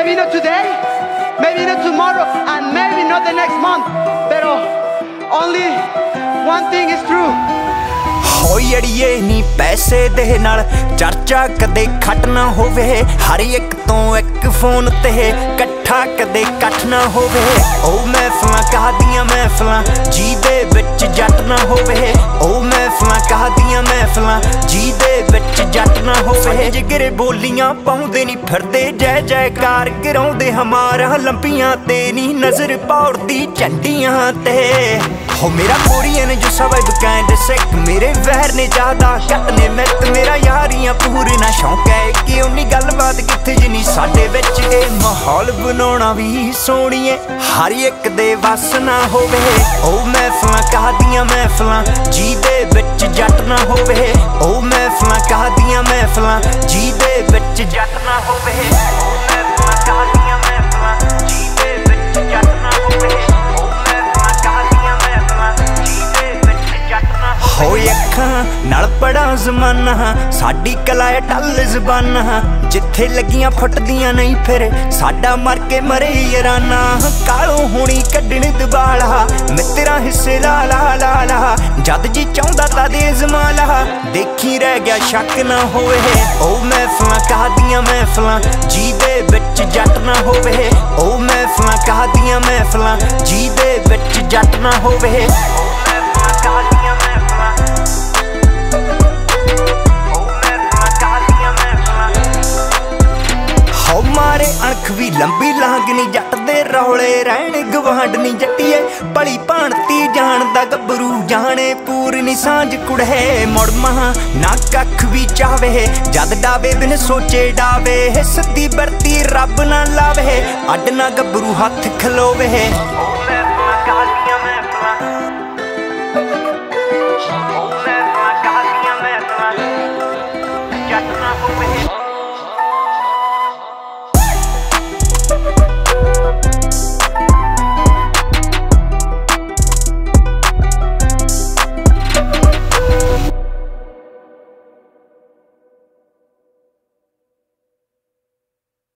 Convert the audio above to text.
Maybe not today, maybe not tomorrow, and maybe not the next month. But only one thing is true. ਹੋਈ ਅੜੀਏ ਨੀ ਪੈਸੇ ਦੇ ਨਾਲ ਚਰਚਾ ਕਦੇ ਖੱਟ ਨਾ ਹੋਵੇ। ਹਰ ਇੱਕ ਤੋਂ ਇੱਕ ਫੋਨ ਤੇ ਇਕੱਠਾ ਕਦੇ ਕੱਠ ਨਾ ਹੋਵੇ। ਉਹ ਮਹਿਫਲਾਂ ਕਹਦੀਆਂ ਮਹਿਫਲਾਂ ਜਿਹਦੇ ਵਿੱਚ ਜੱਟ ਨਾ ਹੋਵੇ। ਉਹ ਮਹਿਫਲਾਂ ਕਹਦੀਆਂ ਮਹਿਫਲਾਂ ਜਿਹਦੇ ਵਿੱਚ ਜੱਟ ਨਾ ਹੋਵੇ। ਜਿਗਰੇ ਬੋਲੀਆਂ ਪਾਉਂਦੇ ਨੀ ਫਿਰਦੇ ਜੈ ਜੈਕਾਰ ਕਰਾਉਂਦੇ ਹਮਾਰਾ ਲੰਬੀਆਂ ਤੇ ਨੀ ਨਜ਼ਰ ਪੌੜਦੀ ਝੰਡੀਆਂ ਤੇ। हो मेरा कोरियन जो सब कैंड सिक मेरे वैर ने ज्यादा घट ने मित मेरा यारियां पूरना शौक है कि उन्नी गलबात किथे जिनी साडे विच ए माहौल बनाउणा भी सोहणीए हर एक दे वस ना होवे। ओ महफिलां कहदियां महफिलां जीदे विच जट ना होवे। ओ महफिलां कहदियां महफिलां जीदे विच जट ना होवे। ओ महफिलां कहदियां महफिलां जीदे विच जट ना होवे। होए अखां नाल पड़ा जमाना साडी कला है टल जबाना जिथे लगियां फटदियां नहीं फिर साडा मर के मरे याराना। कालों होनी कड्डण दबाला मित्रा हिस्से ला ला ला ला जद जी चाहुंदा तां दे जमाला देखी रह गया शक ना होवे। ओ महफिलां कहदियां महफिलां जीदे विच जट ना होवे। ओ महफिलां कहदियां महफिलां जीदे विच जट ना होवे। ओ महफिलां कहदियां मारे अणख भी लंबी लांगनी जट दे रौले रहने गवांडनी जट्टीए भली भांति जानदा गबरू जाने पूरनी सांझ कुड़े मुड़ महा ना कख भी चावे जद डावे बिन सोचे डावे सिद्धी बरती रब ना लावे अड ना गबरू हथ खलोवे। ओ महफिलां कहदियां महफिलां ओ महफिलां कहदियां महफिलां जट ना होवे।